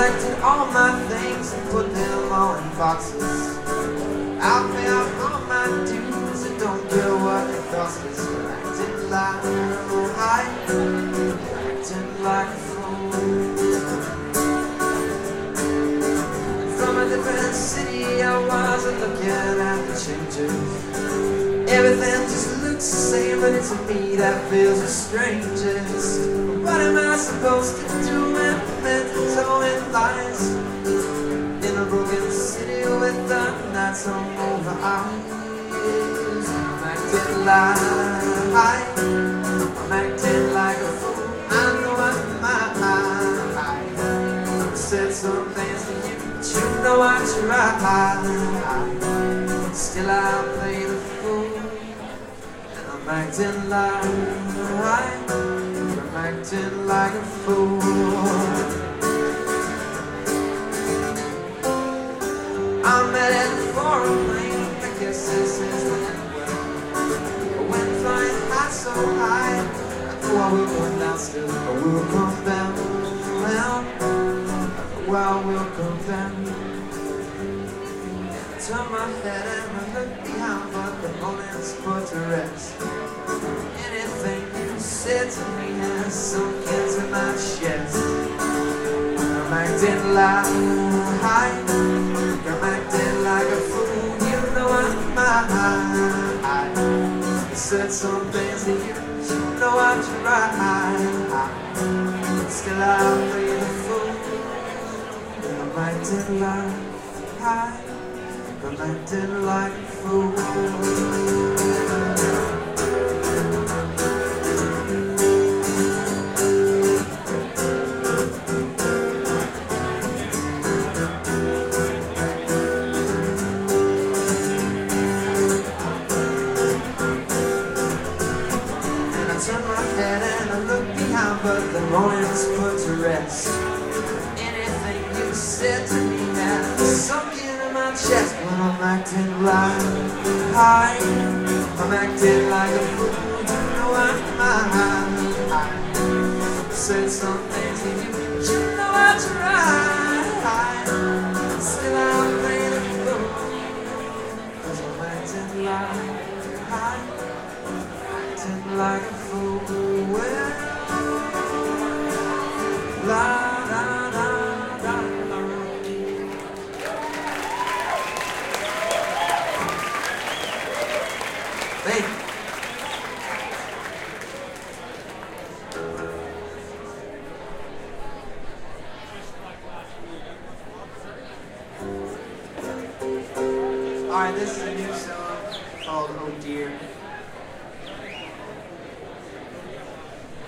collected all my things and put them all in boxes. I'll pay off all my dues and don't care what it costs us. Acting like acting like a fool. From a different city I was looking at the changes. Everything just looks the same, but it's me that feels the strangest. What am I supposed to do when I'm meant to towing lies in a broken city with the nights on over eyes? I'm acting like a fool. I know I said some things to you, but you know I tried. Still I play the fool, and I'm acting like a fool. I'm headed for a plane, I guess this is the end. I went flying high, so high, I know I will come down still, I will come down. Well, I know I will come down. Turn my head and I look behind, but the moment's put to rest. Anything you said to me has sunk into my chest. I'm acting like a fool. You know I'm I said some things to you, you know I tried. Still I play the fool. I'm acting like a fool. And I turn my head and I look behind, but the morning's put to rest. Anything you said to me has sunk in my chest. When I'm acting like a fool. You know I said some things to you, but you know I tried. Still I play the fool, 'cause I'm acting like a fool. Well, thank you. Alright, this is a new song called Oh Dear.